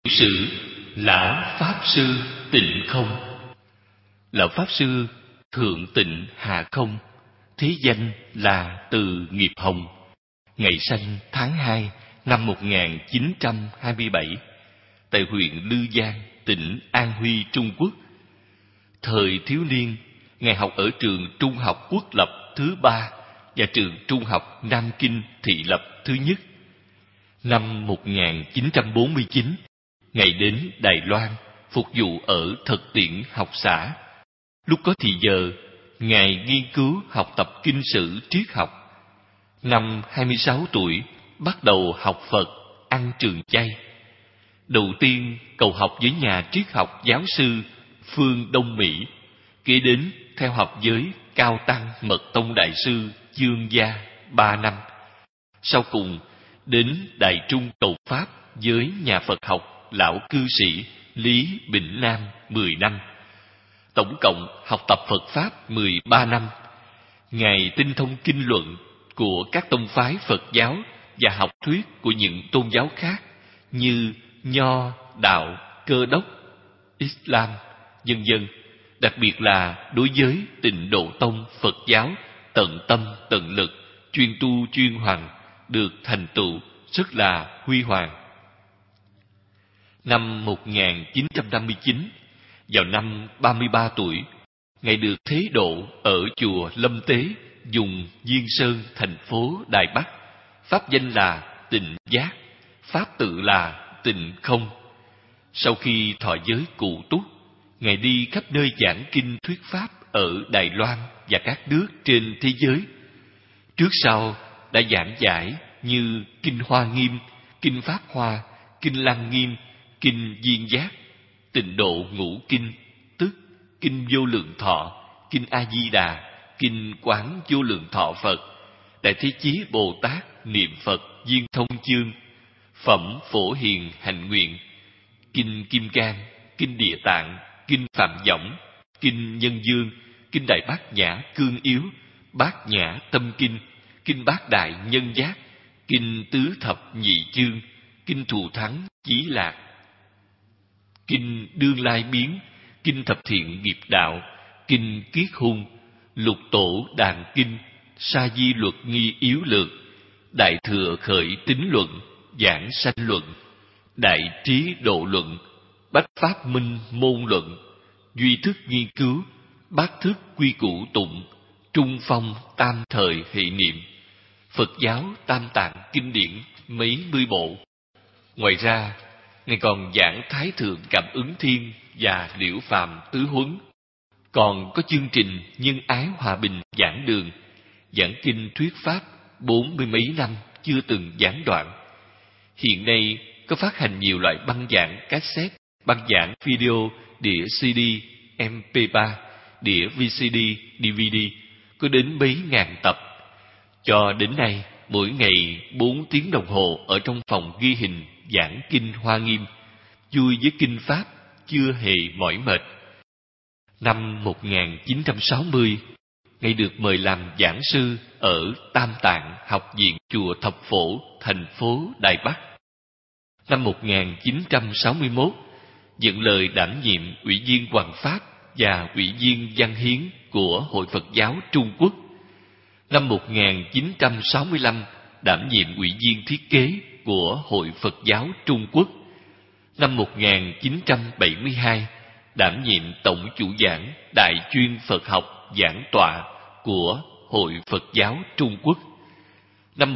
Sự Lão Pháp Sư Tịnh Không. Lão Pháp Sư Thượng Tịnh Hà Không, thế danh là Từ Nghiệp Hồng, ngày sanh tháng 2 năm 1927 tại huyện Lư Giang, tỉnh An Huy, Trung Quốc. Thời thiếu niên, Ngài học ở trường Trung học Quốc lập thứ 3 và trường Trung học Nam Kinh Thị lập thứ nhất. Năm 1949, Ngài đến Đài Loan phục vụ ở Thực Tiễn học xã. Lúc có thì giờ, Ngài nghiên cứu học tập kinh sử triết học. Năm 26 tuổi, bắt đầu học Phật, ăn trường chay. Đầu tiên cầu học với nhà triết học giáo sư Phương Đông Mỹ, kế đến theo học với Cao Tăng Mật Tông Đại sư Dương Gia 3 năm. Sau cùng đến Đại Trung cầu Pháp với nhà Phật học lão cư sĩ Lý Bỉnh Nam 10 năm. Tổng cộng học tập Phật Pháp 13 năm. Ngài tinh thông kinh luận của các tông phái Phật giáo và học thuyết của những tôn giáo khác như Nho, Đạo, Cơ đốc, Islam, vân vân. Đặc biệt là đối với Tịnh Độ Tông Phật giáo tận tâm tận lực, chuyên tu chuyên hoằng, được thành tựu rất là huy hoàng. Năm 1959, vào năm 33 tuổi, Ngài được thế độ ở chùa Lâm Tế, vùng Diên Sơn, thành phố Đài Bắc. Pháp danh là Tịnh Giác, pháp tự là Tịnh Không. Sau khi thọ giới cụ túc, Ngài đi khắp nơi giảng kinh thuyết pháp ở Đài Loan và các nước trên thế giới. Trước sau đã giảng giải như Kinh Hoa Nghiêm, Kinh Pháp Hoa, Kinh Lăng Nghiêm, Kinh Duyên Giác, Tịnh Độ Ngũ Kinh, tức Kinh Vô Lượng Thọ, Kinh A Di Đà, Kinh Quán Vô Lượng Thọ Phật, Đại Thế Chí Bồ Tát Niệm Phật Viên Thông Chương, Phẩm Phổ Hiền Hạnh Nguyện, Kinh Kim Cang, Kinh Địa Tạng, Kinh Phạm Võng, Kinh Nhân Dương, Kinh Đại Bát Nhã Cương Yếu, Bát Nhã Tâm Kinh, Kinh Bát Đại Nhân Giác, Kinh Tứ Thập Nhị Chương, Kinh Thù Thắng Chí Lạc, Kinh Đương Lai Biến, Kinh Thập Thiện Nghiệp Đạo, Kinh Kiết Hung, Lục Tổ Đàn Kinh, Sa Di Luật Nghi Yếu Lược, Đại Thừa Khởi Tín Luận, Giảng Sanh Luận, Đại Trí Độ Luận, Bách Pháp Minh Môn Luận, Duy Thức Nghiên Cứu, Bát Thức Quy Củ Tụng, Trung Phong Tam Thời Hệ Niệm, Phật giáo Tam Tạng Kinh Điển mấy mươi bộ. Ngoài ra, Ngài còn giảng Thái Thượng Cảm Ứng Thiên và Liễu Phàm Tứ Huấn. Còn có chương trình Nhân Ái Hòa Bình giảng đường, giảng kinh thuyết pháp 40 mấy năm chưa từng gián đoạn. Hiện nay có phát hành nhiều loại băng giảng cassette, băng giảng video, đĩa CD, MP3, đĩa VCD, DVD, có đến mấy ngàn tập. Cho đến nay, mỗi ngày 4 tiếng đồng hồ ở trong phòng ghi hình giảng kinh Hoa Nghiêm, vui với kinh Pháp, chưa hề mỏi mệt. Năm 1960, Ngài được mời làm giảng sư ở Tam Tạng Học viện chùa Thập Phổ, thành phố Đài Bắc. Năm 1961, nhận lời đảm nhiệm ủy viên Hoằng Pháp và ủy viên Văn Hiến của Hội Phật giáo Trung Quốc. Năm 1965, đảm nhiệm ủy viên thiết kế của Hội Phật giáo Trung Quốc. Năm 1972, đảm nhiệm tổng chủ giảng Đại chuyên Phật học giảng tọa của Hội Phật giáo Trung Quốc. Năm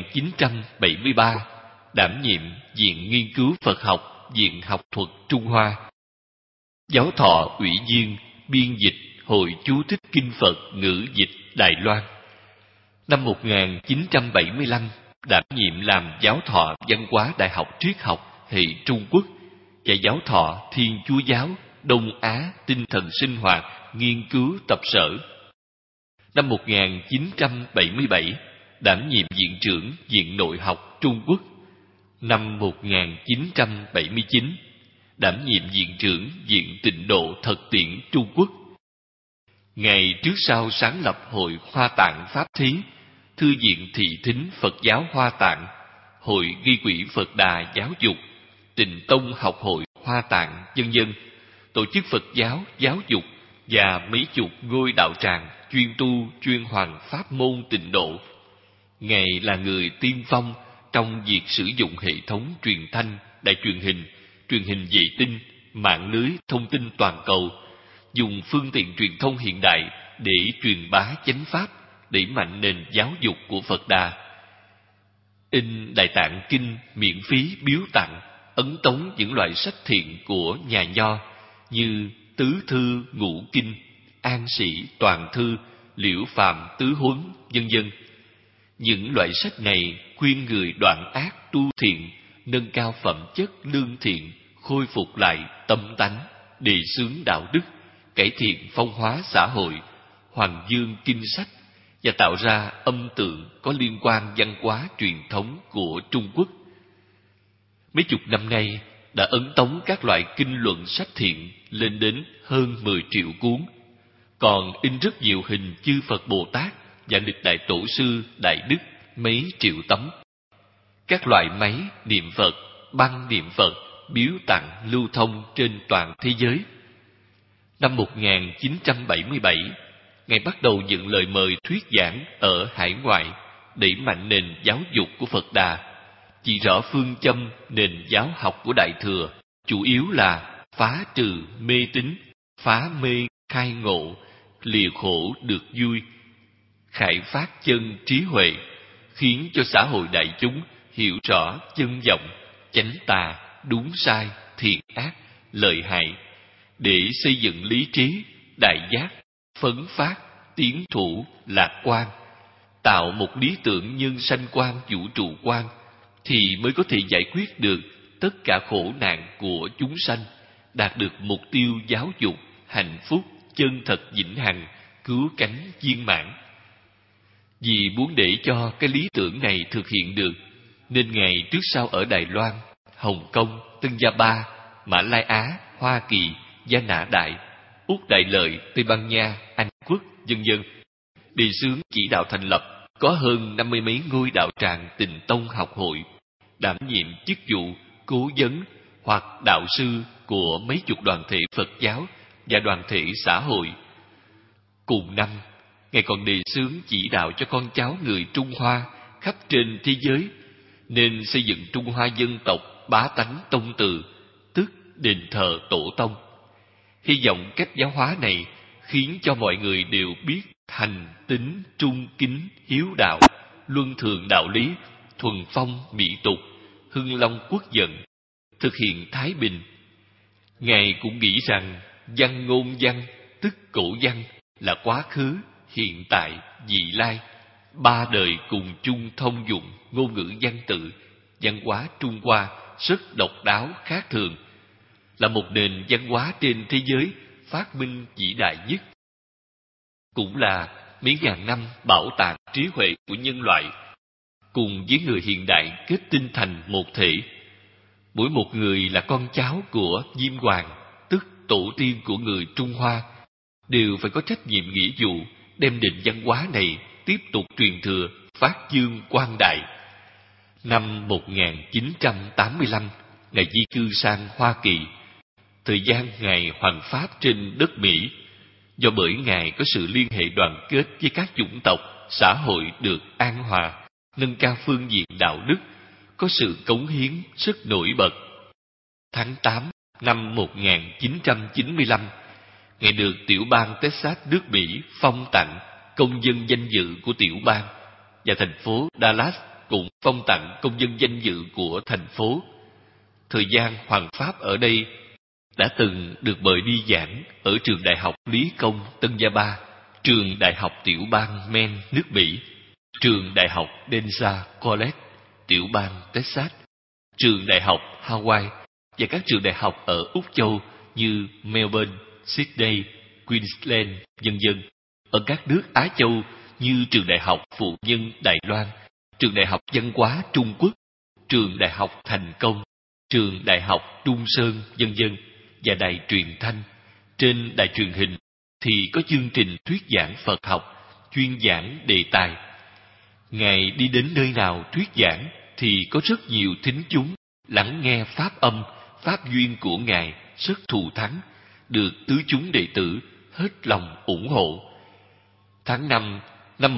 1973, đảm nhiệm Viện Nghiên cứu Phật học, Viện Học thuật Trung Hoa. Giáo thọ ủy viên biên dịch Hội chú thích kinh Phật ngữ dịch Đài Loan. Năm 1975, đảm nhiệm làm giáo thọ Văn hóa Đại học Triết học hệ Trung Quốc và giáo thọ Thiên Chúa giáo Đông Á Tinh thần sinh hoạt nghiên cứu tập sở. Năm 1977, đảm nhiệm viện trưởng Viện Nội học Trung Quốc. Năm 1979, đảm nhiệm viện trưởng Viện Tịnh Độ Thực Tiễn Trung Quốc. Ngài trước sau sáng lập Hội Hoa Tạng Pháp Thí, Thư viện Thị Thính Phật giáo Hoa Tạng, Hội Ghi quỹ Phật Đà Giáo dục, Tịnh Tông Học hội Hoa Tạng, vân vân, tổ chức Phật giáo, giáo dục và mấy chục ngôi đạo tràng chuyên tu chuyên hoàn pháp môn tịnh độ. Ngài là người tiên phong trong việc sử dụng hệ thống truyền thanh, đài truyền hình vệ tinh, mạng lưới thông tin toàn cầu, dùng phương tiện truyền thông hiện đại để truyền bá chánh pháp, đẩy mạnh nền giáo dục của Phật Đà. In Đại Tạng Kinh miễn phí biếu tặng, ấn tống những loại sách thiện của nhà Nho như Tứ Thư Ngũ Kinh, An Sĩ Toàn Thư, Liễu Phàm Tứ Huấn, vân vân. Những loại sách này khuyên người đoạn ác tu thiện, nâng cao phẩm chất lương thiện, khôi phục lại tâm tánh, đề xướng đạo đức, cải thiện phong hóa xã hội, hoàng dương kinh sách và tạo ra âm tượng có liên quan văn hóa truyền thống của Trung Quốc. Mấy chục năm nay đã ấn tống các loại kinh luận sách thiện lên đến hơn 10 triệu cuốn, còn in rất nhiều hình chư Phật Bồ Tát và lịch đại tổ sư đại đức mấy triệu tấm. Các loại máy niệm Phật, băng niệm Phật biếu tặng lưu thông trên toàn thế giới. Năm 1977, Ngài bắt đầu nhận lời mời thuyết giảng ở hải ngoại, đẩy mạnh nền giáo dục của Phật Đà, chỉ rõ phương châm nền giáo học của Đại Thừa, chủ yếu là phá trừ mê tín, phá mê khai ngộ, lìa khổ được vui, khai phát chân trí huệ, khiến cho xã hội đại chúng hiểu rõ chân vọng, chánh tà, đúng sai, thiện ác, lợi hại, để xây dựng lý trí, đại giác, phấn phát, tiến thủ, lạc quan, tạo một lý tưởng nhân sanh quan, vũ trụ quan, thì mới có thể giải quyết được tất cả khổ nạn của chúng sanh, đạt được mục tiêu giáo dục, hạnh phúc, chân thật vĩnh hằng, cứu cánh viên mãn. Vì muốn để cho cái lý tưởng này thực hiện được, nên Ngài trước sau ở Đài Loan, Hồng Kông, Tân Gia Ba, Mã Lai Á, Hoa Kỳ, Gia Nã Đại, Úc Đại Lợi, Tây Ban Nha, Anh Quốc, vân vân, đề xướng chỉ đạo thành lập có hơn 50 mấy ngôi đạo tràng Tịnh Tông Học hội, đảm nhiệm chức vụ cố vấn hoặc đạo sư của mấy chục đoàn thể Phật giáo và đoàn thể xã hội. Cùng năm, Ngài còn đề xướng chỉ đạo cho con cháu người Trung Hoa khắp trên thế giới nên xây dựng Trung Hoa dân tộc bá tánh tông từ, tức đền thờ tổ tông. Hy vọng cách giáo hóa này khiến cho mọi người đều biết thành tín trung kính hiếu đạo, luân thường đạo lý, thuần phong mỹ tục, hưng long quốc dân, thực hiện thái bình. Ngài cũng nghĩ rằng văn ngôn văn, tức cổ văn, là quá khứ, hiện tại, vị lai, ba đời cùng chung thông dụng ngôn ngữ văn tự, văn hóa Trung Hoa rất độc đáo khác thường, là một nền văn hóa trên thế giới phát minh vĩ đại nhất, cũng là mấy ngàn năm bảo tàng trí huệ của nhân loại, cùng với người hiện đại kết tinh thành một thể. Mỗi một người là con cháu của Diêm Hoàng, tức tổ tiên của người Trung Hoa, đều phải có trách nhiệm nghĩa vụ đem nền văn hóa này tiếp tục truyền thừa, phát dương quang đại. Năm 1985, Ngài di cư sang Hoa Kỳ. Thời gian Ngài hoằng pháp trên đất Mỹ, do bởi Ngài có sự liên hệ đoàn kết với các chủng tộc, xã hội được an hòa, nâng cao phương diện đạo đức, có sự cống hiến rất nổi bật. Tháng 8 năm 1995, Ngài được tiểu bang Texas nước Mỹ phong tặng công dân danh dự của tiểu bang, và thành phố Dallas cũng phong tặng công dân danh dự của thành phố. Thời gian hoằng pháp ở đây, đã từng được mời đi giảng ở trường đại học Lý Công Tân Gia Ba, trường đại học tiểu bang Maine nước Mỹ, trường đại học Denza College tiểu bang Texas, trường đại học Hawaii và các trường đại học ở Úc Châu như Melbourne, Sydney, Queensland, vân vân. Ở các nước Á Châu như trường đại học Phụ Nhân Đài Loan, trường đại học Văn hóa Trung Quốc, trường đại học Thành Công, trường đại học Trung Sơn, vân vân, và đài truyền thanh. Trên đài truyền hình thì có chương trình thuyết giảng Phật học, chuyên giảng đề tài. Ngài đi đến nơi nào thuyết giảng thì có rất nhiều thính chúng lắng nghe pháp âm pháp duyên của Ngài rất thù thắng, được tứ chúng đệ tử hết lòng ủng hộ. Tháng 5 năm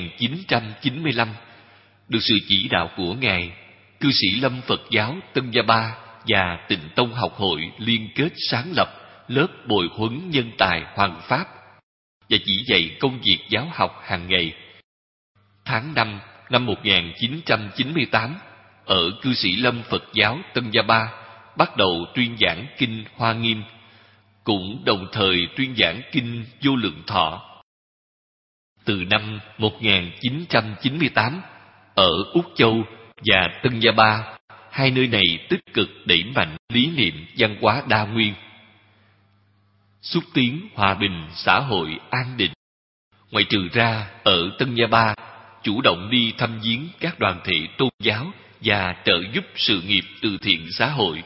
1995, được sự chỉ đạo của Ngài, cư sĩ Lâm Phật giáo Tân Gia Ba và Tịnh Tông Học hội liên kết sáng lập lớp bồi huấn nhân tài Hoằng Pháp và chỉ dạy công việc giáo học hàng ngày. Tháng 5 năm 1998, ở cư sĩ Lâm Phật giáo Tân Gia Ba bắt đầu tuyên giảng kinh Hoa Nghiêm, cũng đồng thời tuyên giảng kinh Vô Lượng Thọ. Từ năm 1998, ở Úc Châu và Tân Gia Ba, hai nơi này tích cực đẩy mạnh lý niệm văn hóa đa nguyên, xúc tiến hòa bình xã hội an định. Ngoại trừ ra, ở Tân Gia Ba chủ động đi thăm viếng các đoàn thể tôn giáo và trợ giúp sự nghiệp từ thiện xã hội.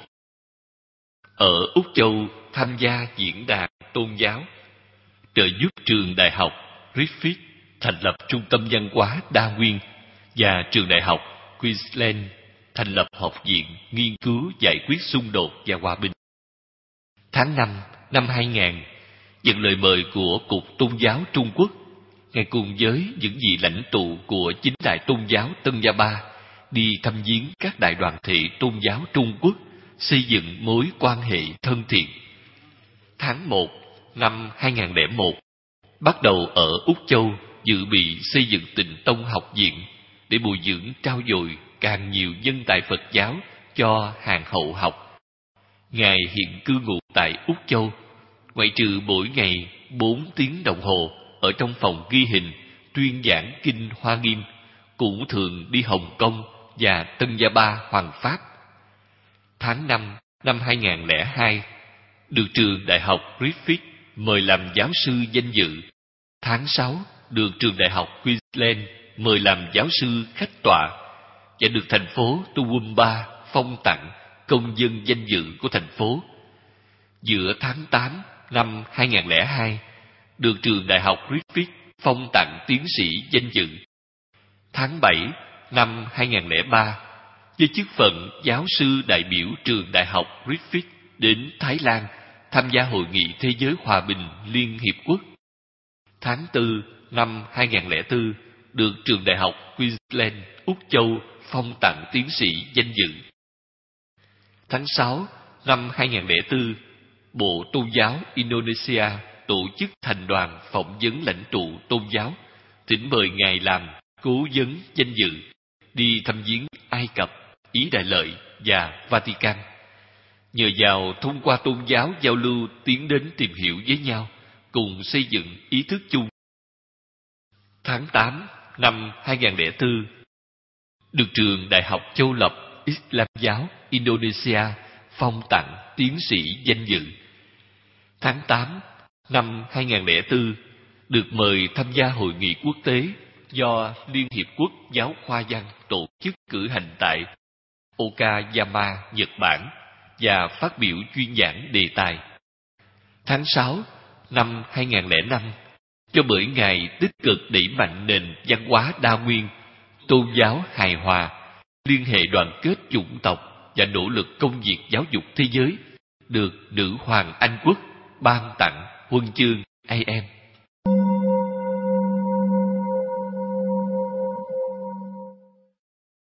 Ở Úc Châu tham gia diễn đàn tôn giáo, trợ giúp trường đại học Griffith thành lập trung tâm văn hóa đa nguyên và trường đại học Queensland thành lập học viện nghiên cứu giải quyết xung đột và hòa bình. Tháng 5 năm 2000, nhận lời mời của Cục Tôn giáo Trung Quốc, Ngài cùng với những vị lãnh tụ của chính đại tôn giáo Tân Gia Ba đi thăm viếng các đại đoàn thể tôn giáo Trung Quốc, xây dựng mối quan hệ thân thiện. Tháng 1 năm 2001, bắt đầu ở Úc Châu dự bị xây dựng Tịnh Tông học viện để bồi dưỡng trao dồi càng nhiều nhân tài Phật giáo cho hàng hậu học. Ngài hiện cư ngụ tại Úc Châu, ngoại trừ mỗi ngày 4 tiếng đồng hồ ở trong phòng ghi hình tuyên giảng kinh Hoa Nghiêm, cũng thường đi Hồng Kông và Tân Gia Ba Hoằng Pháp. Tháng 5 năm 2002, được trường đại học Griffith mời làm giáo sư danh dự. Tháng 6, được trường đại học Queensland mời làm giáo sư khách tọa và được thành phố Toowoomba phong tặng công dân danh dự của thành phố. Giữa tháng 8 năm 2002, được trường đại học Griffith phong tặng tiến sĩ danh dự. Tháng 7 năm 2003, với chức phận giáo sư đại biểu trường đại học Griffith đến Thái Lan tham gia Hội nghị Thế giới Hòa bình Liên Hiệp Quốc. Tháng 4 năm 2004, được trường đại học Queensland, Úc Châu phong tặng tiến sĩ danh dự. Tháng 6 năm 2004, Bộ Tôn giáo Indonesia tổ chức thành đoàn phỏng vấn lãnh tụ tôn giáo, thỉnh mời Ngài làm cố vấn danh dự, đi thăm viếng Ai Cập, Ý Đại Lợi và Vatican. Nhờ vào thông qua tôn giáo giao lưu tiến đến tìm hiểu với nhau, cùng xây dựng ý thức chung. Tháng 8 năm 2004, được trường Đại học Châu Lập Islam giáo Indonesia phong tặng tiến sĩ danh dự. Tháng 8 năm 2004, được mời tham gia hội nghị quốc tế do Liên Hiệp Quốc Giáo khoa văn tổ chức cử hành tại Okayama, Nhật Bản và phát biểu chuyên giảng đề tài. Tháng 6 năm 2005, cho bởi Ngài tích cực đẩy mạnh nền văn hóa đa nguyên, tôn giáo hài hòa, liên hệ đoàn kết chủng tộc và nỗ lực công việc giáo dục thế giới, được Nữ hoàng Anh Quốc ban tặng huân chương AM.